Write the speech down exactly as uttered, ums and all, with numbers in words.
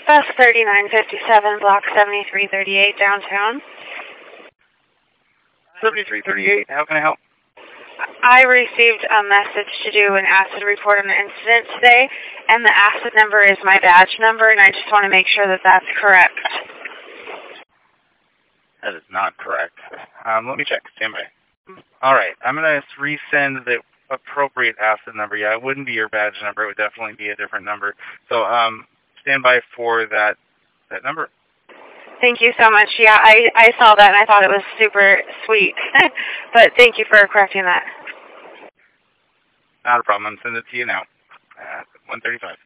Bus thirty-nine fifty-seven, block seventy-three thirty-eight, downtown. seventy-three thirty-eight, how can I help? I received a message to do an acid report on the incident today, and the acid number is my badge number, and I just want to make sure that that's correct. That is not correct. Um, let me check. Stand by. All right. I'm going to resend the appropriate acid number. Yeah, it wouldn't be your badge number. It would definitely be a different number. So um, stand by for that that number. Thank you so much. Yeah, I, I saw that, and I thought it was super sweet. But thank you for correcting that. Not a problem. I'm sending it to you now at one thirty-five.